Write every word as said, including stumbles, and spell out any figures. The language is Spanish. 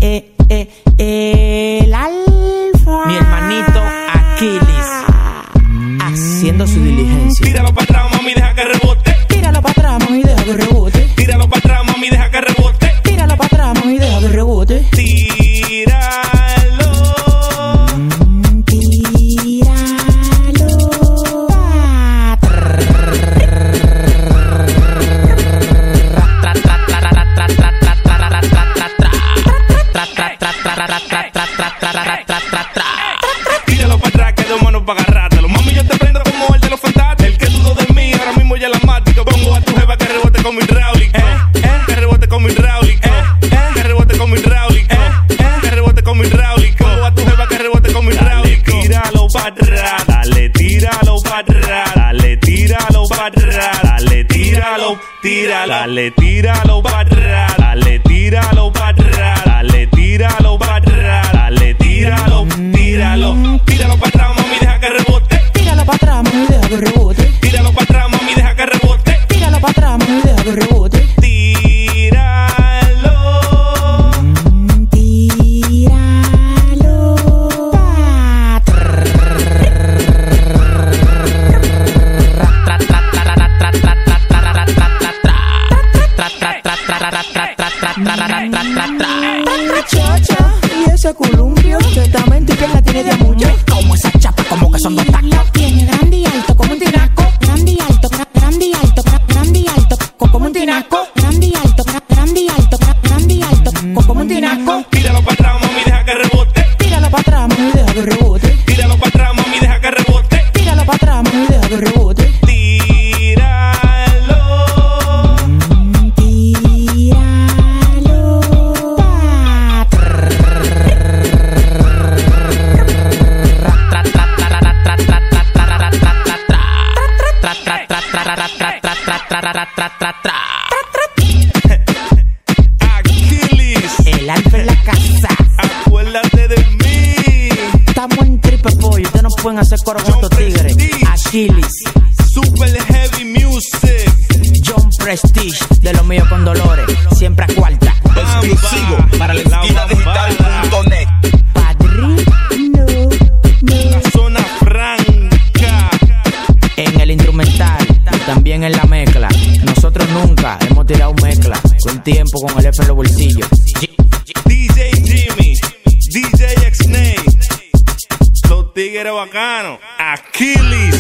eh, eh, eh, el alfa. Mi hermanito Aquiles, haciendo su diligencia. Tíralo para atrás, mami, deja que rebote. Tíralo para atrás, mami, deja que rebote. Tíralo para atrás, mami, deja que rebote. Tíralo para atrás, mami, deja que rebote. Tíralo. Mm, tíralo. Tíralo para atrás, que dos manos para agarrártelo. Mami, yo te prendo como el de los fantásticos. El que dudo de mí, ahora mismo ya la mático. Pongo a tu jeva que rebote con mi hidráulico. Eh, eh, que rebote con mi hidráulico. Eh, eh, que rebote con mi hidráulico. Eh, eh, que rebote con mi hidráulico. Pongo a tu jeva que rebote con mi hidráulico. Tíralo para atrás, dale, tíralo para atrás, dale, tíralo para atrás, dale, tíralo, tíralo, dale, tíralo para atrás, dale, tíralo para atrás, dale, tíralo para atrás, dale, tíralo, tíralo, tíralo para atrás, mami, deja que rebote. Tíralo para atrás, mami, deja que rebote. Tíralo para atrás, mami, deja que rebote. Tíralo para atrás, mami, deja que rebote. Tíralo. Mm, tíralo. Chacha, y ese columpio, ciertamente que la tiene de mucho. Como esa chapa, como que son dos tacos. Tiene grande y alto como un tinaco. Grande y alto, gra- grande y alto, gra- grande y alto, co- como un tinaco. Grande y alto, gra- grande y alto, gra- grande y alto, co- como un tinaco. Tíralo para atrás, mami, deja que rebote. Tíralo para atrás, mami, deja que rebote. Tíralo para atrás, mami, deja que rebote. Tíralo para atrás, mami, deja que rebote. Tíralo. Mm, tíralo. Aquiles, El alfa en la casa. acuérdate de mí. Estamos en triple pollo. Ustedes no pueden hacer coro con estos tigres. Aquiles, Super Heavy Music. John Prestige, de lo mío con Dolores. Siempre a cuarta. Exclusivo para la esquina digital punto net. Padrino, La zona franca. en el instrumental y también en la mezcla. Nosotros nunca hemos tirado mezcla con tiempo, con el F en los bolsillos. D J Jimmy, D J X-Nay, los tigres bacanos. Aquiles.